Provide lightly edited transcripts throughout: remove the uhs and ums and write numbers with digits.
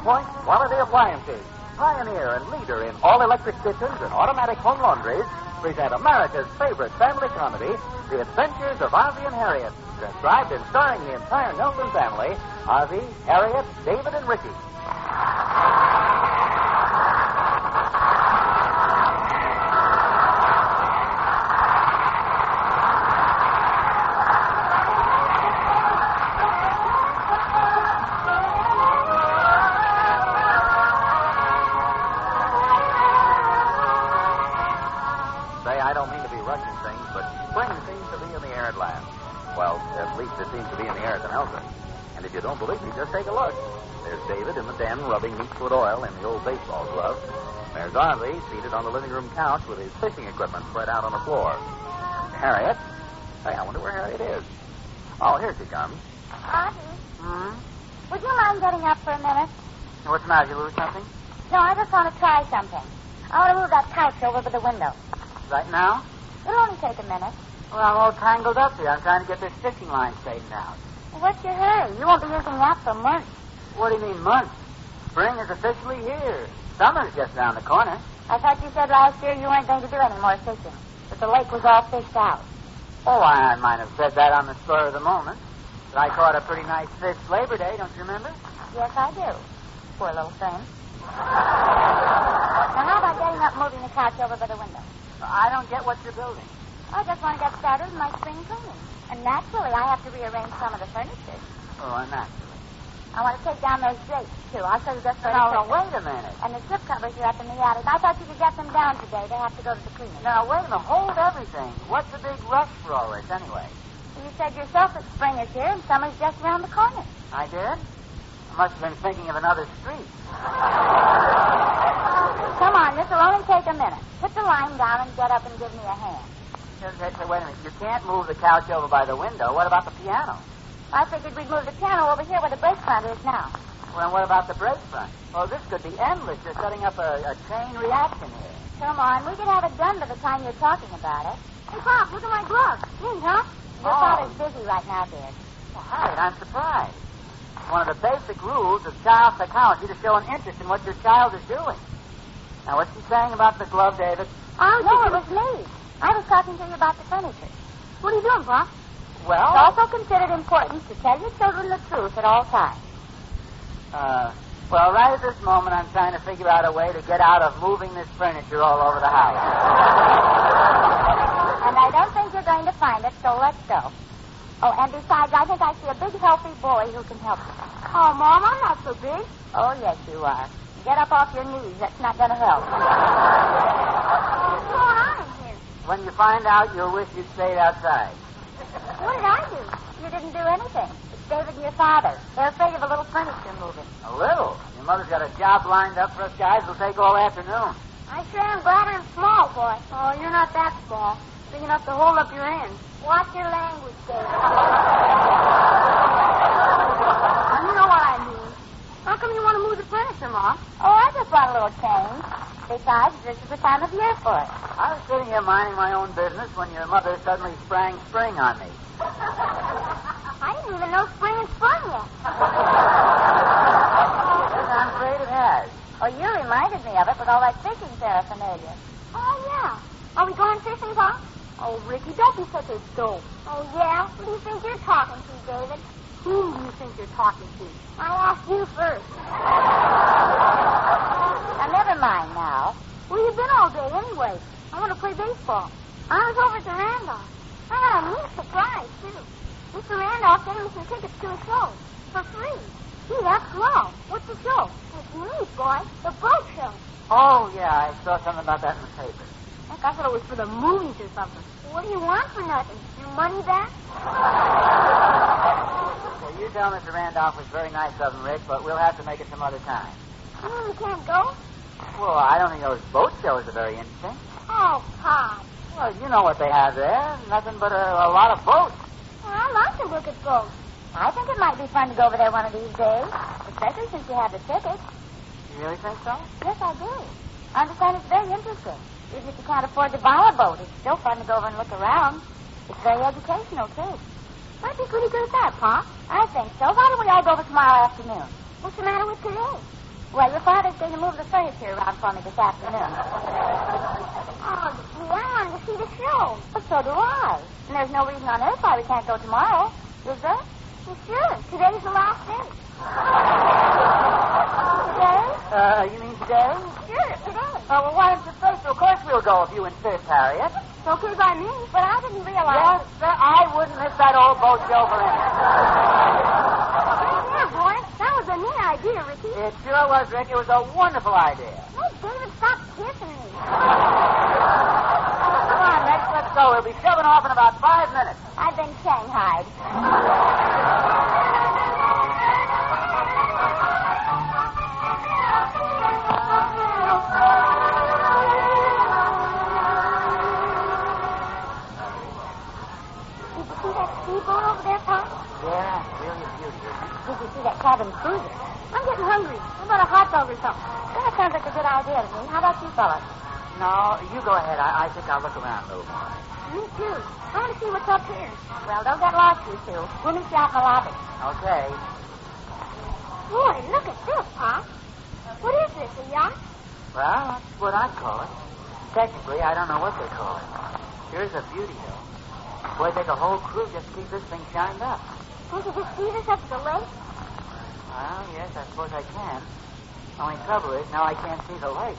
Point Quality Appliances, pioneer and leader in all-electric kitchens and automatic home laundries, present America's favorite family comedy, The Adventures of Ozzie and Harriet, transcribed and starring the entire Nelson family, Ozzie, Harriet, David, and Ricky. I don't mean to be rushing things, but spring seems to be in the air at last. Well, at least it seems to be in the air at the Nelson. And if you don't believe me, just take a look. There's David in the den rubbing Neatfoot oil in the old baseball glove. There's Ozzie seated on the living room couch with his fishing equipment spread out on the floor. Harriet? Hey, I wonder where Harriet is. Oh, here she comes. Ozzie? Would you mind getting up for a minute? What's the matter? You lose something? No, I just want to try something. I want to move that couch over to the window. Right now? It'll only take a minute. Well, I'm all tangled up here. I'm trying to get this fishing line straightened out. Well, what's your hurry? You won't be using that for months. What do you mean, months? Spring is officially here. Summer's just around the corner. I thought you said last year you weren't going to do any more fishing, that the lake was all fished out. Oh, I might have said that on the spur of the moment. But I caught a pretty nice fish Labor Day, don't you remember? Yes, I do. Poor little thing. Now, how about getting up and moving the couch over by the window? I don't get what you're building. I just want to get started with my spring cleaning. And naturally, I have to rearrange some of the furniture. Oh, naturally. I want to take down those drapes, too. I'll show you just where No, wait a minute. And the slip covers are up in the attic. I thought you could get them down today. They have to go to the cleaning. Now, wait a minute. Hold everything. What's the big rush for all this, anyway? You said yourself that spring is here and summer's just around the corner. I did? I must have been thinking of another street. Come on, this will only take a minute. Put the line down and get up and give me a hand. Wait a minute. You can't move the couch over by the window. What about the piano? I figured we'd move the piano over here where the brake front is now. Well, what about the brake front? Well, this could be endless. You're setting up a chain reaction here. Come on, we could have it done by the time you're talking about it. Hey, Pop, look at my gloves. Neat, huh? Your father's busy right now, dear. Well, Harriet, I'm surprised. One of the basic rules of child psychology to show an interest in what your child is doing. Now, what's she saying about the glove, David? Oh, no, it was me. I was talking to you about the furniture. What are you doing, Pop? Well... It's also considered important to tell your children the truth at all times. Well, right at this moment, I'm trying to figure out a way to get out of moving this furniture all over the house. And I don't think you're going to find it, so let's go. Oh, and besides, I think I see a big, healthy boy who can help you. Oh, Mom, I'm not so big. Oh, yes, you are. Get up off your knees. That's not going to help. What's going on in here? When you find out, you'll wish you'd stayed outside. What did I do? You didn't do anything. It's David and your father. They're afraid of a little furniture moving. A little? Your mother's got a job lined up for us guys that'll take all afternoon. I sure am glad I'm small, boy. Oh, you're not that small. Big enough to hold up your hand. Watch your language, David. You know what I mean. How come you want to move the furniture, Mom? Oh, I just want a little change. Besides, this is the time of year for it. I was sitting here minding my own business when your mother suddenly sprang spring on me. I didn't even know spring had sprung yet. Yes, I'm afraid it has. Oh, you reminded me of it with all that fishing paraphernalia. Oh, yeah. Are we going fishing, Pop? Oh, Ricky, don't be such a dope. Oh, yeah? Who do you think you're talking to, David? Whom do you think you're talking to? I asked you first. Now, never mind now. Where you been all day, anyway? I want to play baseball. I was over at the Randolph. I got a neat surprise, too. Mr. Randolph gave me some tickets to a show. For free. Gee, that's swell. What's the show? It's neat, boy. The boat show. Oh, yeah, I saw something about that in the paper. Heck, I thought it was for the movies or something. What do you want for nothing? Your money back? Well, you tell Mr. Randolph it was very nice of him, Rick, but we'll have to make it some other time. You mean we can't go? Well, I don't think those boat shows are very interesting. Oh, Pop. Well, you know what they have there. Nothing but a lot of boats. Well, I'd like to look at boats. I think it might be fun to go over there one of these days, especially since you have the tickets. You really think so? Yes, I do. I understand it's very interesting. Even if you can't afford to buy a boat, it's still fun to go over and look around. It's very educational, too. Might be pretty good at that, Pop. I think so. Why don't we all go over tomorrow afternoon? What's the matter with today? Well, your father's going to move the furniture around for me this afternoon. Oh, gee, I wanted to see the show. Well, so do I. And there's no reason on earth why we can't go tomorrow, is there? Well, sure. Today's the last day. Today? You mean today? Sure, today. Oh, well, why don't you say so? Of course we'll go if you insist, Harriet. It's okay by me, but I didn't realize... Yes, sir, I wouldn't miss that old boat show for anything. Yeah, boy. That was a neat idea, Ricky. It sure was, Rick. It was a wonderful idea. Hey, David, stop kissing me. Come on, Rex, let's go. We'll be shoving off in about 5 minutes. I've been shanghaied. Did you see that speedboat over there, Pop? Yeah, really a beauty. Did you see that cabin cruiser? I'm getting hungry. How about a hot dog or something? That sounds like a good idea to me. How about you fellas? No, you go ahead. I think I'll look around a little more. Me too. I want to see what's up here. Well, don't get lost, you two. We'll meet you out in the lobby. Okay. Boy, look at this, Pop. What is this, a yacht? Well, that's what I'd call it. Technically, I don't know what they call it. Here's a beauty, though. Boy, take a whole crew just to keep this thing shined up. Can't you just see this up at the lake? Well, yes, I suppose I can. Only trouble is, now I can't see the lake.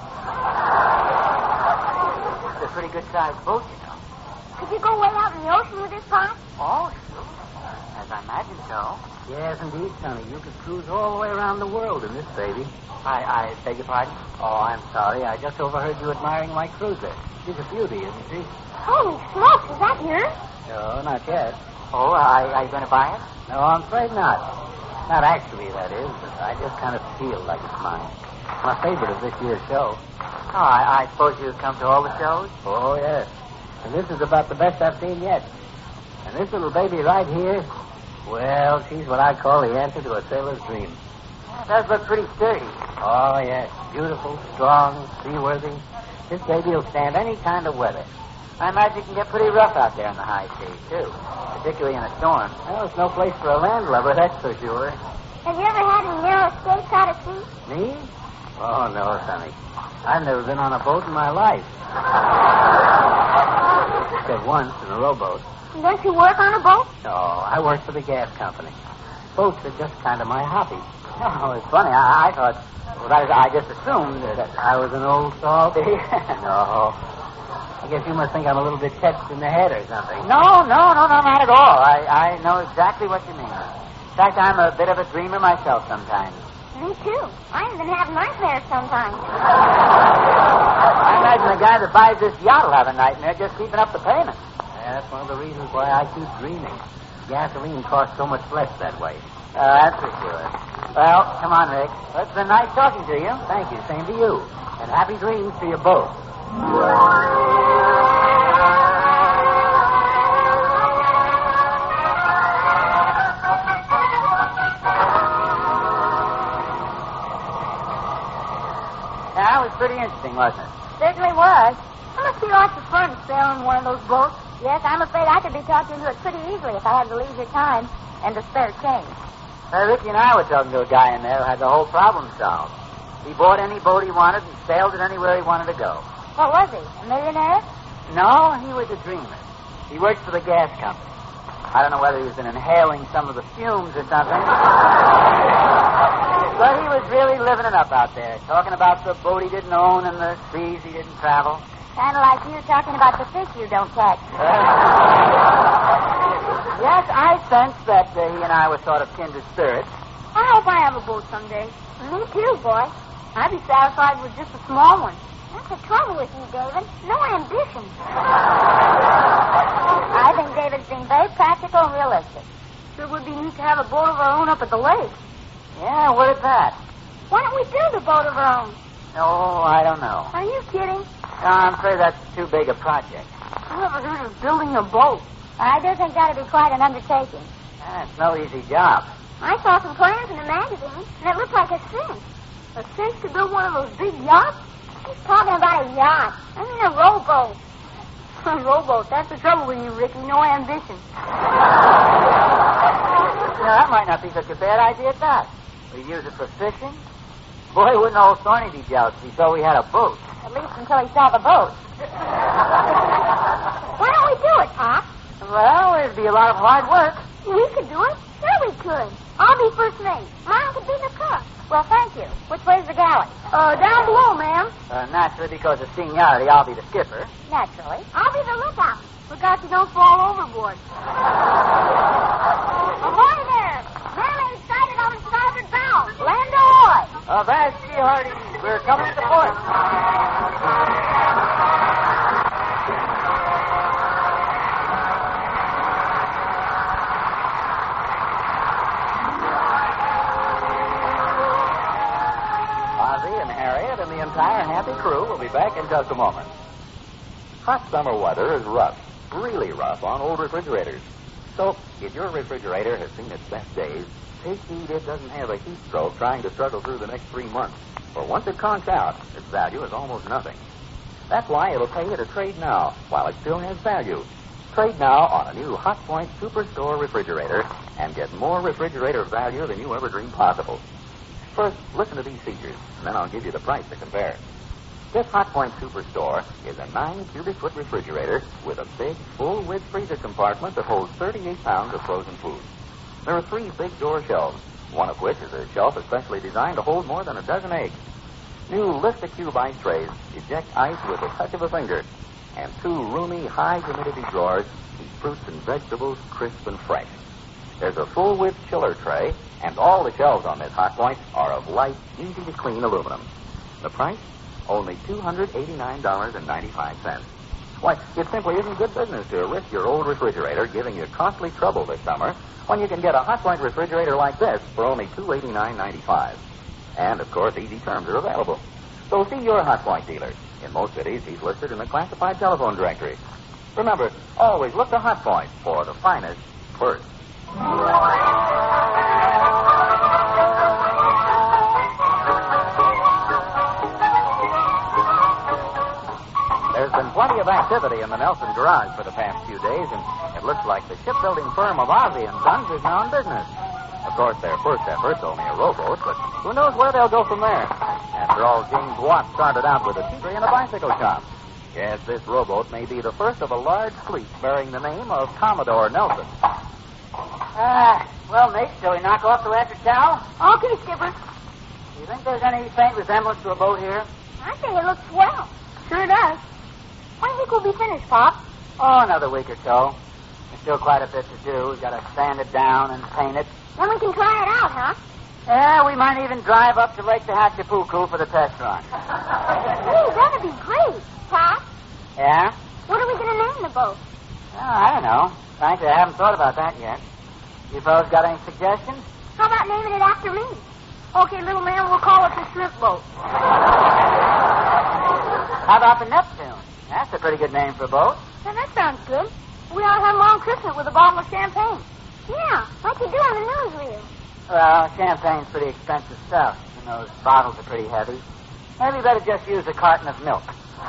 It's a pretty good-sized boat, you know. Could you go way out in the ocean with this, Pop? Oh, sure. As I imagine so. Yes, indeed, Sonny. You could cruise all the way around the world in this baby. I beg your pardon? Oh, I'm sorry. I just overheard you admiring my cruiser. She's a beauty, isn't she? Holy smokes, is that yours? No, not yet. Oh, are you going to buy it? No, I'm afraid not. Not actually, that is, but I just kind of feel like it's mine. My favorite of this year's show. Oh, I suppose you've come to all the shows? Oh, yes. And this is about the best I've seen yet. And this little baby right here, well, she's what I call the answer to a sailor's dream. It does look pretty sturdy. Oh, yes. Beautiful, strong, seaworthy. This baby will stand any kind of weather. I imagine it can get pretty rough out there in the high seas, too. Particularly in a storm. Well, it's no place for a landlubber, that's for sure. Have you ever had any narrow escapes out of sea? Me? Oh, no, Sonny. I've never been on a boat in my life. Except once in a rowboat. Don't you work on a boat? No, I work for the gas company. Boats are just kind of my hobby. Oh, it's funny. I thought... Well, that is, I just assumed that... I was an old salt. No. I guess you must think I'm a little bit touched in the head or something. No, not at all. I know exactly what you mean. In fact, I'm a bit of a dreamer myself sometimes. Me too. I even have nightmares sometimes. I imagine the guy that buys this yacht will have a nightmare just keeping up the payment. Yeah, that's one of the reasons why I keep dreaming. Gasoline costs so much less that way. That's for sure. Well, come on, Rick. Well, it's been nice talking to you. Thank you. Same to you. And happy dreams to you both. That was pretty interesting, wasn't it? Certainly was. It must be lots of fun sailing one of those boats. Yes, I'm afraid I could be talked into it pretty easily if I had the leisure time and the spare change. Ricky and I were talking to a guy in there who had the whole problem solved. He bought any boat he wanted and sailed it anywhere he wanted to go. What was he, a millionaire? No, he was a dreamer. He worked for the gas company. I don't know whether he's been inhaling some of the fumes or something. But he was really living it up out there, talking about the boat he didn't own and the seas he didn't travel. Kind of like you talking about the fish you don't catch. Yes, I sensed that he and I were sort of kindred spirits. I hope I have a boat someday. Me too, boy. I'd be satisfied with just a small one. That's the trouble with you, David. No ambition. I think David's being very practical and realistic. Sure would be neat to have a boat of our own up at the lake. Yeah, what is that? Why don't we build a boat of our own? Oh, I don't know. Are you kidding? No, I'm afraid that's too big a project. I never heard of building a boat. I do think that'd be quite an undertaking. That's no easy job. I saw some plans in a magazine, and it looked like a cinch. A cinch to build one of those big yachts? He's talking about a yacht. I mean a rowboat. A rowboat, that's the trouble with you, Ricky. No ambition. That might not be such a bad idea at that. We use it for fishing, Boy, wouldn't old Thorny be jealous if he saw we had a boat. At least until he saw the boat. Why don't we do it, Pop? Well, it'd be a lot of hard work. We could do it. Sure we could. I'll be first mate. Mom could be the cook. Well, thank you. Which way's the galley? Down below, ma'am. Naturally, because of seniority, I'll be the skipper. Naturally. I'll be the lookout. Look out you don't fall overboard. Ahoy there! Mermaid sighted on the starboard bow. Land ahoy! Avast, ye hearties. We're coming to port. Ozzie and Harriet and the entire happy crew will be back in just a moment. Hot summer weather is rough, really rough on old refrigerators. So, if your refrigerator has seen its best days, take heed it doesn't have a heat stroke trying to struggle through the next 3 months. For once it conks out, its value is almost nothing. That's why it'll pay you to trade now while it still has value. Trade now on a new Hotpoint Superstore refrigerator and get more refrigerator value than you ever dreamed possible. First, listen to these features, and then I'll give you the price to compare. This Hotpoint Superstore is a 9 cubic foot refrigerator with a big, full-width freezer compartment that holds 38 pounds of frozen food. There are 3 big door shelves, one of which is a shelf especially designed to hold more than a dozen eggs. New lift-a-cube ice trays eject ice with the touch of a finger, and 2 roomy, high-humidity drawers keep fruits and vegetables crisp and fresh. There's a full-width chiller tray, and all the shelves on this Hotpoint are of light, easy-to-clean aluminum. The price? Only $289.95. Why, it simply isn't good business to risk your old refrigerator giving you costly trouble this summer when you can get a Hotpoint refrigerator like this for only $289.95. And, of course, easy terms are available. So see your Hotpoint dealer. In most cities, he's listed in the classified telephone directory. Remember, always look to Hotpoint for the finest first. There's been plenty of activity in the Nelson garage for the past few days, and it looks like the shipbuilding firm of Ozzie and Sons is now in business. Of course, their first effort's only a rowboat, but who knows where they'll go from there. After all, James Watt started out with a teepery and a bicycle shop. Yes, this rowboat may be the first of a large fleet bearing the name of Commodore Nelson. Well, mate, shall we knock off the electric towel? Okay, skipper. Do you think there's any faint resemblance to a boat here? I think it looks swell. Sure does. When do you think we'll be finished, Pop? Oh, another week or so. There's still quite a bit to do. We've got to sand it down and paint it. Then we can try it out, huh? Yeah, we might even drive up to Lake Tehachapuku for the test run. Hey, that'd be great. Pop, Yeah? what are we going to name the boat? Oh, I don't know. Frankly, I haven't thought about that yet. You fellas got any suggestions? How about naming it after me? Okay, little man, we'll call it the shrimp boat. How about the Neptune? That's a pretty good name for a boat. Now, that sounds good. We ought to have long Christmas with a bottle of champagne. Yeah, like you do on the newsreel. Well, champagne's pretty expensive stuff, and those bottles are pretty heavy. Maybe you better just use a carton of milk.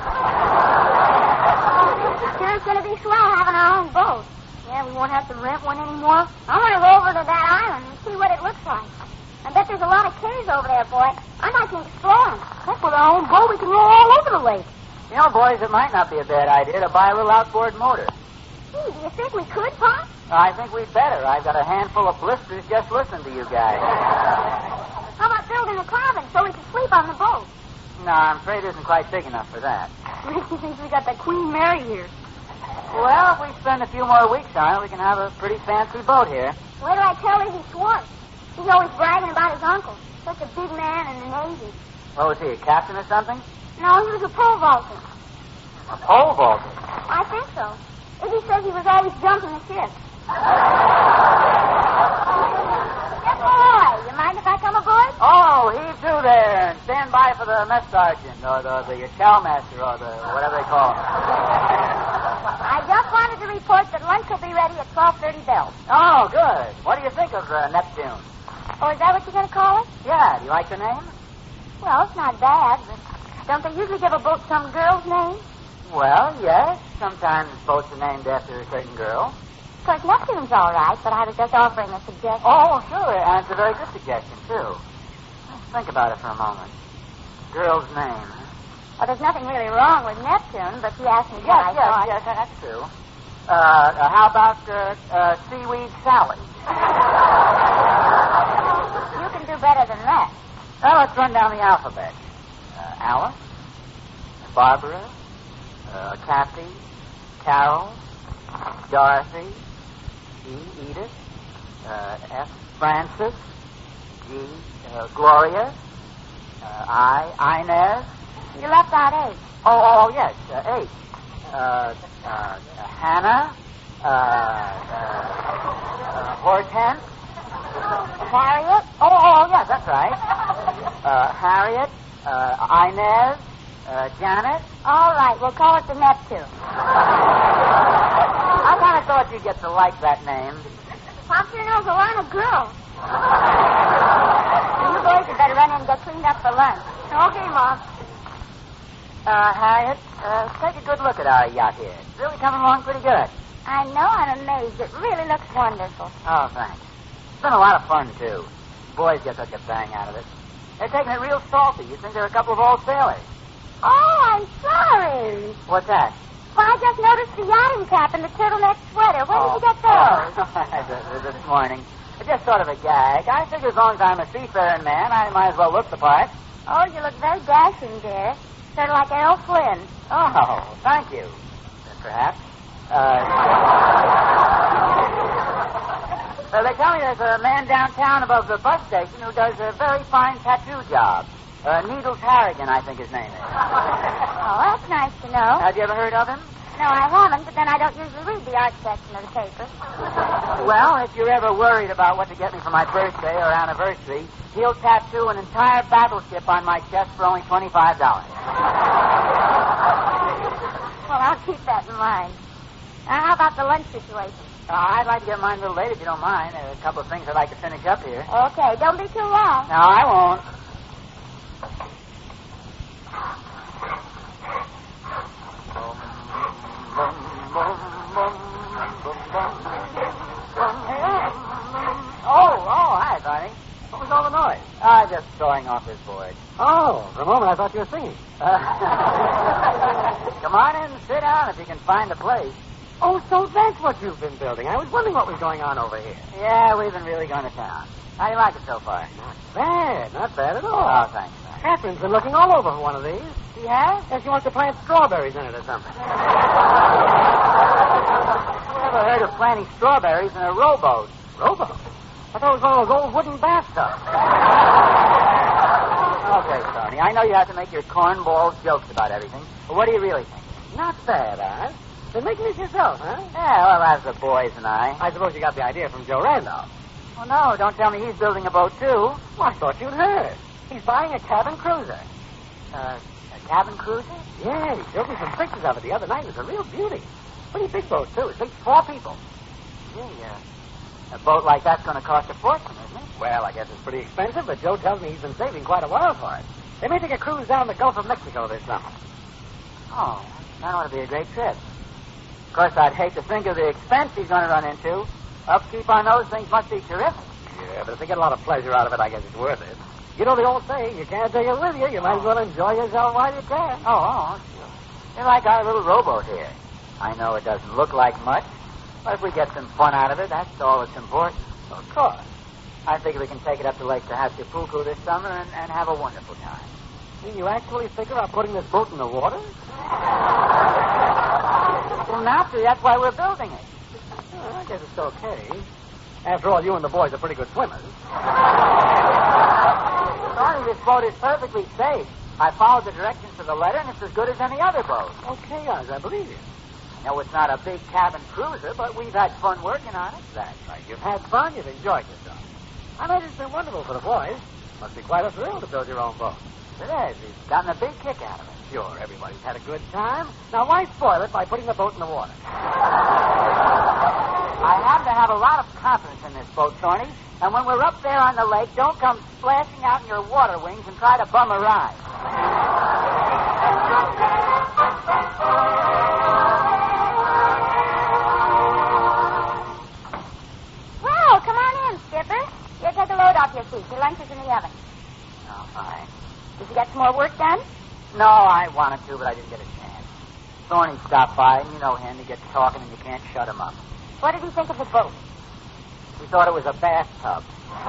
Sure, it's going to be swell having our own boat. Yeah, we won't have to rent one anymore. I want to go over to that island and see what it looks like. I bet there's a lot of caves over there, boy. I'd like to explore them. That's with our own boat. We can roll all over the lake. You know, boys, it might not be a bad idea to buy a little outboard motor. Gee, do you think we could, Pop? I think we'd better. I've got a handful of blisters just listening to you guys. How about building a cabin so we can sleep on the boat? No, I'm afraid it isn't quite big enough for that. Ricky thinks we got the Queen Mary here. Well, if we spend a few more weeks on it, we can have a pretty fancy boat here. Where do I tell Izzy Schwartz? He's always bragging about his uncle. Such a big man in the Navy. What was he, a captain or something? No, he was a pole vaulter. A pole vaulter? I think so. Izzy says he was always jumping the ship. Yes, boy. You mind if I come aboard? Oh, heave to there and stand by for the mess sergeant or the chowmaster or the whatever they call him. I just wanted to report that lunch will be ready at 12:30 bells. Oh, good. What do you think of Neptune? Oh, is that what you're going to call it? Yeah, do you like the name? Well, it's not bad, but don't they usually give a boat some girl's name? Well, yes. Sometimes boats are named after a certain girl. Of course, Neptune's all right, but I was just offering a suggestion. Oh, sure, and it's a very good suggestion, too. Think about it for a moment. Girl's name, huh? Well, there's nothing really wrong with Neptune, but he asked me what I thought. Yes, that's true. How about Seaweed Sally? You can do better than that. Well, let's run down the alphabet. Alice, Barbara, Kathy, Carol, Dorothy, E, Edith, F, Francis, G, Gloria, I, Inez. You left out H. Oh, yes, H. Hannah, Hortense, Harriet. Oh, yes, that's right. Harriet, Inez, Janet. All right, we'll call it the Neptune. I kind of thought you'd get to like that name. Pop sure knows a lot of girls. You boys had better run in and get cleaned up for lunch. Okay, Mom. Harriet, take a good look at our yacht here. It's really coming along pretty good. I know, I'm amazed. It really looks wonderful. Oh, thanks. It's been a lot of fun, too. Boys get such a bang out of it. They're taking it real salty. You'd think they're a couple of old sailors. Oh, I'm sorry. What's that? Well, I just noticed the yachting cap and the turtleneck sweater. Where did you get those? This morning. It's just sort of a gag. I figure as long as I'm a seafaring man, I might as well look the part. Oh, you look very dashing, dear. Sort of like Errol Flynn. Oh, thank you. Perhaps. They tell me there's a man downtown above the bus station who does a very fine tattoo job. Needles Harrigan, I think his name is. Oh, that's nice to know. Have you ever heard of him? No, I haven't, but then I don't usually read the art section of the paper. Well, if you're ever worried about what to get me for my birthday or anniversary, he'll tattoo an entire battleship on my chest for only $25. Well, I'll keep that in mind. Now, how about the lunch situation? I'd like to get mine a little late, if you don't mind. There are a couple of things I'd like to finish up here. Okay, don't be too long. No, I won't. Oh, hi, Barney. What was all the noise? Just sawing off his board. Oh, for a moment I thought you were singing. Come on in and sit down if you can find a place. Oh, so that's what you've been building. I was wondering what was going on over here. Yeah, we've been really going to town. How do you like it so far? Not bad at all. Oh, thanks. Catherine's been looking all over for one of these. She has? Yes, she wants to plant strawberries in it or something. Never heard of planting strawberries in a rowboat. Rowboat? I thought it was one of those old wooden bathtubs. Okay, Tony, I know you have to make your cornball jokes about everything, but what do you really think? Not bad, Oz. Been making this yourself, huh? Yeah, well, as the boys and I. I suppose you got the idea from Joe Randolph. Well, no, don't tell me he's building a boat, too. Well, I thought you'd heard. He's buying a cabin cruiser. A cabin cruiser? Yeah, he showed me some pictures of it the other night. It's a real beauty. Pretty big boat, too. It takes 4 people. Gee, a boat like that's going to cost a fortune, isn't it? Well, I guess it's pretty expensive, but Joe tells me he's been saving quite a while for it. They may take a cruise down the Gulf of Mexico this summer. Oh, that ought to be a great trip. Of course, I'd hate to think of the expense he's going to run into. Upkeep on those things must be terrific. Yeah, but if they get a lot of pleasure out of it, I guess it's worth it. You know the old saying, you can't take it with you. You might as well enjoy yourself while you can. Oh, sure. They're like our little rowboat here. I know it doesn't look like much, but if we get some fun out of it, that's all that's important. Of course. I figure we can take it up to Lake Tehascapulco this summer and have a wonderful time. You actually figure out putting this boat in the water? Well, naturally, that's why we're building it. Well, I guess it's okay. After all, you and the boys are pretty good swimmers. Sonny, this boat is perfectly safe. I followed the directions to the letter, and it's as good as any other boat. Okay, Oz, I believe you. No, it's not a big cabin cruiser, but we've had fun working on it. That's right. You've had fun. You've enjoyed yourself. I bet it's been wonderful for the boys. Must be quite a thrill to build your own boat. It is. He's gotten a big kick out of it. Sure, everybody's had a good time. Now, why spoil it by putting the boat in the water? I happen to have a lot of confidence in this boat, Thorny. And when we're up there on the lake, don't come splashing out in your water wings and try to bum a ride. Well, come on in, Skipper. Here, take a load off your feet. Your lunch is in the oven. Oh, fine. Did you get some more work done? No, I wanted to, but I didn't get a chance. Thorny stopped by, and you know him. He gets talking, and you can't shut him up. What did he think of the boat? He thought it was a bathtub.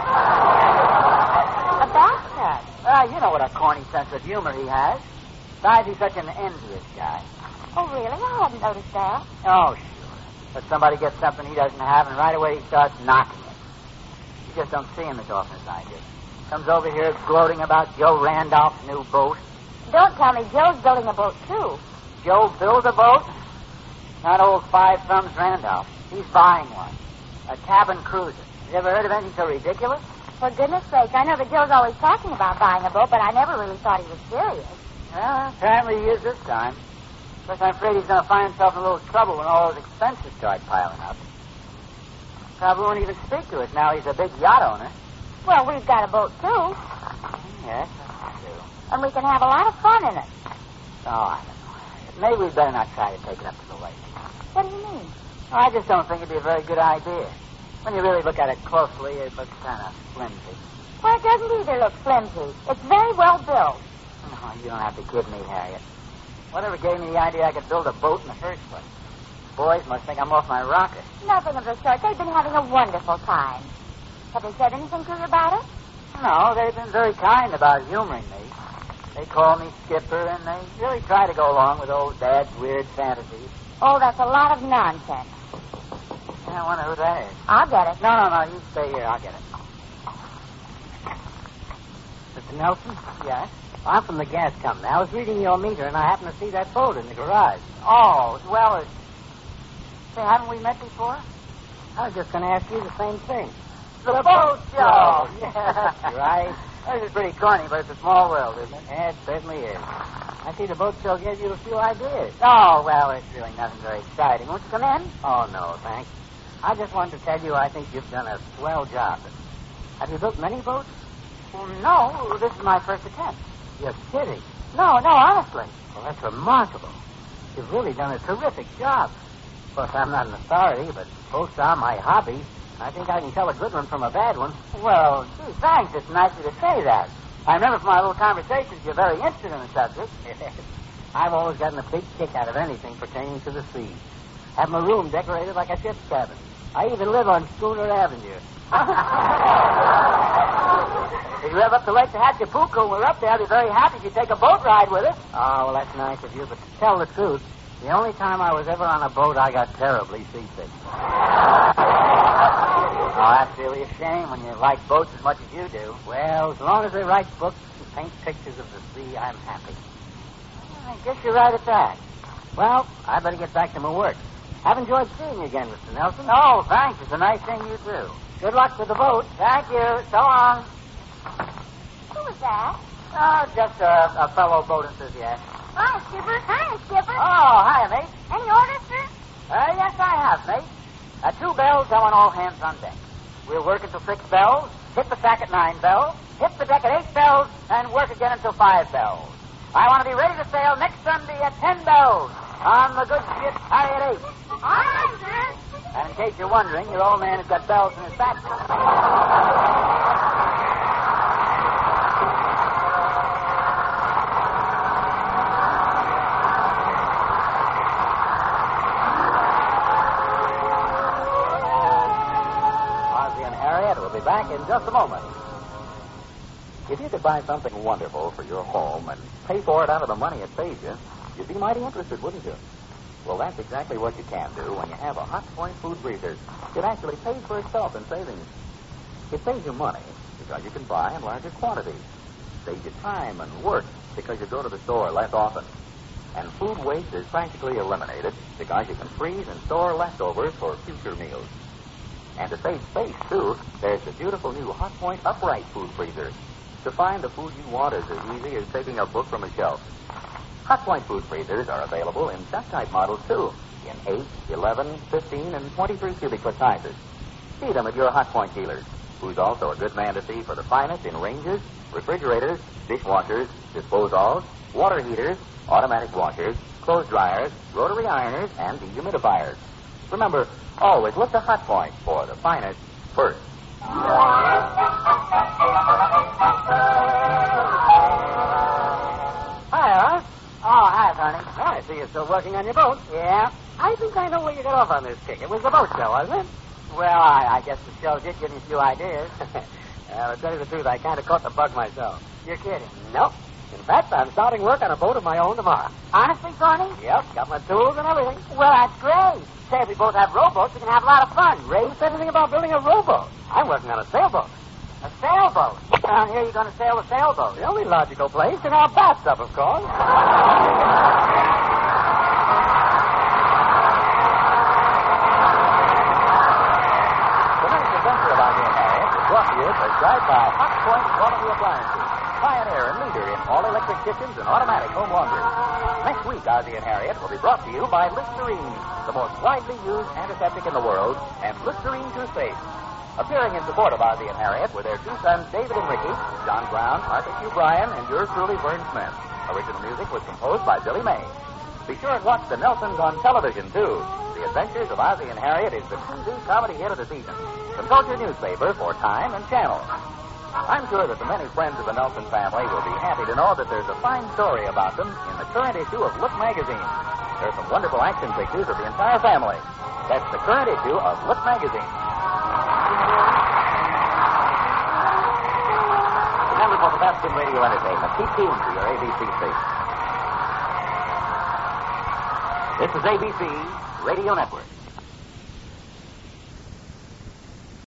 A bathtub? You know what a corny sense of humor he has. Besides, he's such an envious guy. Oh, really? I hadn't noticed that. Oh, sure. But somebody gets something he doesn't have, and right away he starts knocking it. You just don't see him as often as I do. Comes over here gloating about Joe Randolph's new boat. Don't tell me Joe's building a boat, too. Joe build a boat? Not old Five Thumbs Randolph. He's buying one. A cabin cruiser. You ever heard of anything so ridiculous? For goodness sake, I know that Joe's always talking about buying a boat, but I never really thought he was serious. Well, apparently he is this time. But I'm afraid he's going to find himself in a little trouble when all those expenses start piling up. Probably won't even speak to us now he's a big yacht owner. Well, we've got a boat, too. Yes, that's true. And we can have a lot of fun in it. Oh, I don't know. Maybe we'd better not try to take it up to the lake. What do you mean? Well, I just don't think it'd be a very good idea. When you really look at it closely, it looks kind of flimsy. Well, it doesn't either look flimsy. It's very well built. No, you don't have to kid me, Harriet. Whatever gave me the idea I could build a boat in the first place? Boys must think I'm off my rocker. Nothing of the sort. They've been having a wonderful time. Have they said anything to you about it? No, they've been very kind about humoring me. They call me Skipper, and they really try to go along with old Dad's weird fantasies. Oh, that's a lot of nonsense. I wonder who that is. I'll get it. No, you stay here. I'll get it. Mr. Nelson? Yes? I'm from the gas company. I was reading your meter, and I happened to see that boat in the garage. Oh, well, say, haven't we met before? I was just going to ask you the same thing. The boat show! Yeah, right. This is pretty corny, but it's a small world, isn't it? Yeah, it certainly is. I see the boat show gave you a few ideas. Oh, well, it's really nothing very exciting. Won't you come in? Oh, no, thanks. I just wanted to tell you I think you've done a swell job. Have you built many boats? Well, no, this is my first attempt. You're kidding. No, honestly. Well, that's remarkable. You've really done a terrific job. Of course, I'm not an authority, but boats are my hobby. I think I can tell a good one from a bad one. Well, gee, thanks. It's nice of you to say that. I remember from our little conversations you're very interested in the subject. I've always gotten a big kick out of anything pertaining to the sea. Have my room decorated like a ship's cabin. I even live on Schooner Avenue. If you ever up to Lake Tehachapuco when we're up there, I'll be very happy if you take a boat ride with us. Oh, well, that's nice of you, but to tell the truth, the only time I was ever on a boat, I got terribly seasick. Oh, that's really a shame when you like boats as much as you do. Well, as long as they write books and paint pictures of the sea, I'm happy. I guess you're right at that. Well, I better get back to my work. I've enjoyed seeing you again, Mr. Nelson. Oh, thanks. It's a nice thing you do. Good luck with the boat. Thank you. So long. Who was that? Oh, just a fellow boat enthusiast. Hi, Skipper. Hi, Skipper. Oh, hi, mate. Any orders, sir? Yes, I have, mate. 2 bells, I want all hands on deck. We'll work until 6 bells, hit the sack at 9 bells, hit the deck at 8 bells, and work again until 5 bells. I want to be ready to sail next Sunday at 10 bells on the good ship Harriet H. All right, sir. And in case you're wondering, your old man has got bells in his factory. We'll be back in just a moment. If you could buy something wonderful for your home and pay for it out of the money it saves you, you'd be mighty interested, wouldn't you? Well, that's exactly what you can do when you have a Hot Point food freezer. It actually pays for itself in savings. It saves you money because you can buy in larger quantities. Saves you time and work because you go to the store less often. And food waste is practically eliminated because you can freeze and store leftovers for future meals. And to save space, too, there's the beautiful new Hot Point Upright food freezer. To find the food you want is as easy as taking a book from a shelf. Hot Point food freezers are available in set-type models, too, in 8, 11, 15, and 23 cubic foot sizes. See them at your Hot Point dealers, who's also a good man to see for the finest in ranges, refrigerators, dishwashers, disposals, water heaters, automatic washers, clothes dryers, rotary ironers, and dehumidifiers. Remember, always look to Hot Point for the finest first. you're still working on your boat. Yeah? I think I know where you got off on this kick. It was the boat show, wasn't it? Well, I guess the show did give me a few ideas. Well, to tell you the truth, I kind of caught the bug myself. You're kidding. Nope. In fact, I'm starting work on a boat of my own tomorrow. Honestly, Tony? Yep, got my tools and everything. Well, that's great. Say, if we both have rowboats, we can have a lot of fun. Ray said anything about building a rowboat. I'm working on a sailboat. A sailboat. Down here, you're going to sail a sailboat. The only logical place in our bathtub, of course. Tonight's adventure of Ozzie and Harriet is brought to you prescribed by Hot Point Quality Appliances, pioneer and leader in all-electric kitchens and automatic home laundry. Next week, Ozzie and Harriet will be brought to you by Listerine, the most widely used antiseptic in the world, and Listerine toothpaste. Appearing in support of Ozzie and Harriet were their two sons, David and Ricky, John Brown, Arthur Q. Bryan, and yours truly, Vern Smith. Original music was composed by Billy May. Be sure and watch the Nelsons on television, too. The Adventures of Ozzie and Harriet is the TV comedy hit of the season. Consult your newspaper for time and channel. I'm sure that the many friends of the Nelson family will be happy to know that there's a fine story about them in the current issue of Look magazine. There's some wonderful action pictures of the entire family. That's the current issue of Look magazine. Remember, for the best in radio entertainment, keep tuned to your ABC station. This is ABC Radio Network.